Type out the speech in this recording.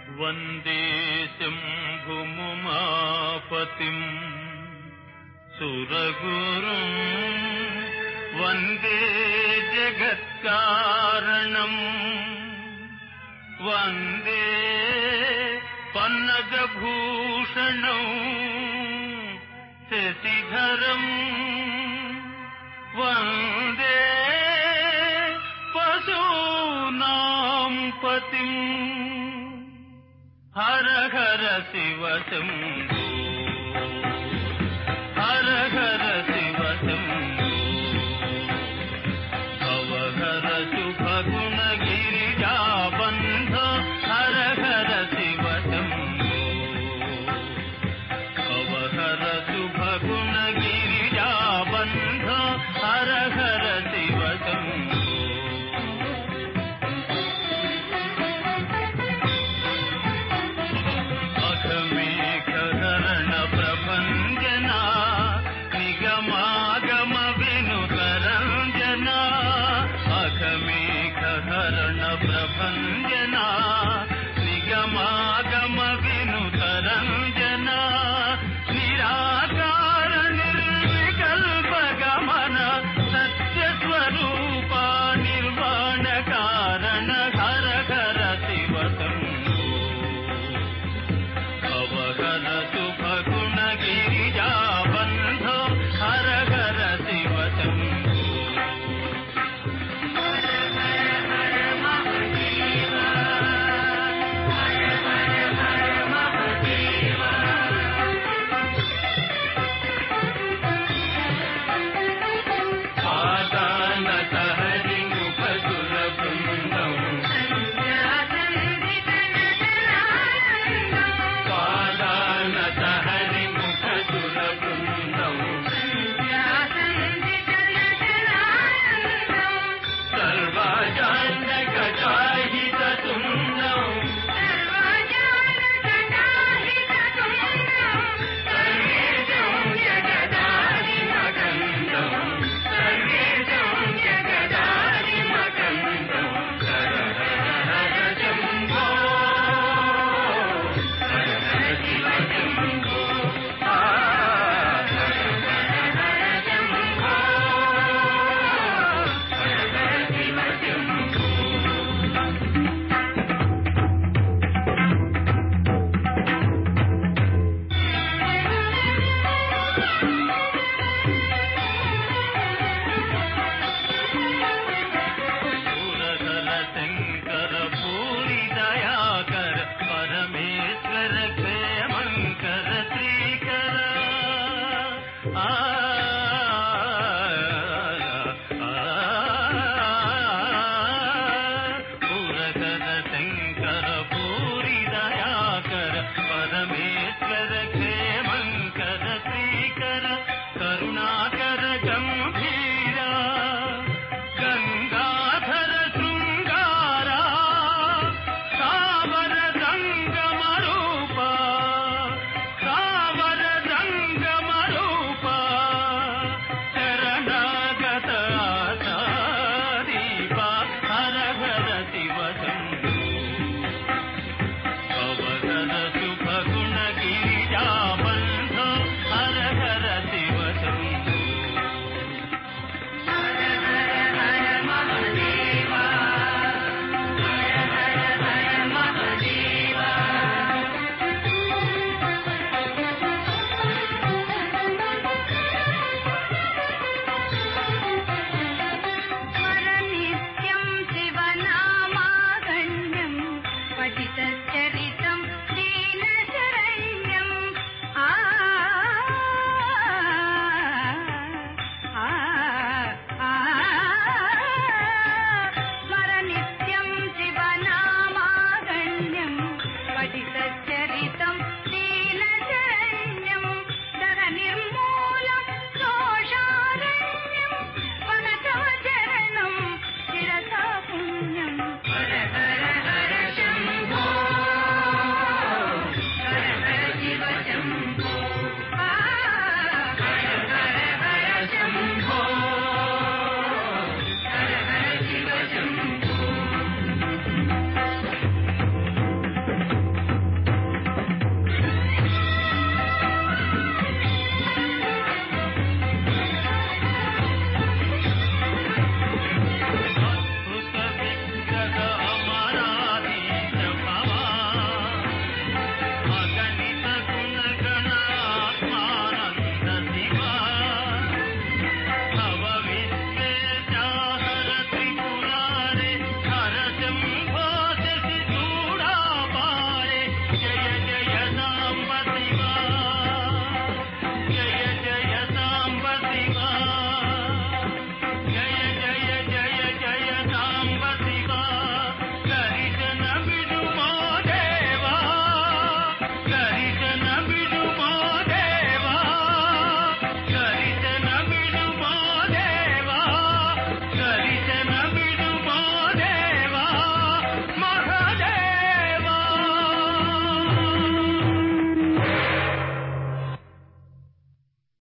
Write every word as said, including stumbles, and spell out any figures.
वंदे शंभुमुमापतिं सुरगुरुं वंदे जगत्कारणं वंदे पन्नगभूषणं शशिधरं वंदे पशूनां पतिं हर हर शिव शंभो हर हर शिव शंभो भवहर शुभ गुण गिरिजा बंध हर हर शिव शंभो भवहर शुभ गुण गिरिजा बंध हर हर शिव शंभो प्रभंजना निगमागम विनुतरंजना अघमेघ हरण प्रभंजना निगमागम विनुतरंजना निराकार निर्विकल्प गमन सत्य स्वरूप निर्वाण कारण हर हर शिव शंभो भवहर शुभ गुण गिरिजा बंधो हर हर शिव शंभो पादानत हरिमुख सुरवृन्दं पादानत हरिमुख सुरवृन्दं सर्वजानकजाहित तुण्डं सर्वेजं जगदादिमकन्दं सर्वेजं जगदादिमकन्दं हर हर हर शंभो हर हर शिव शंभो हर हर हर शंभो हर हर शिव शंभो सूरधर शंकर भूरि दयाकर परमेश्वर क्षेमंकर श्रीकर आ सूरधर शंकर भूरि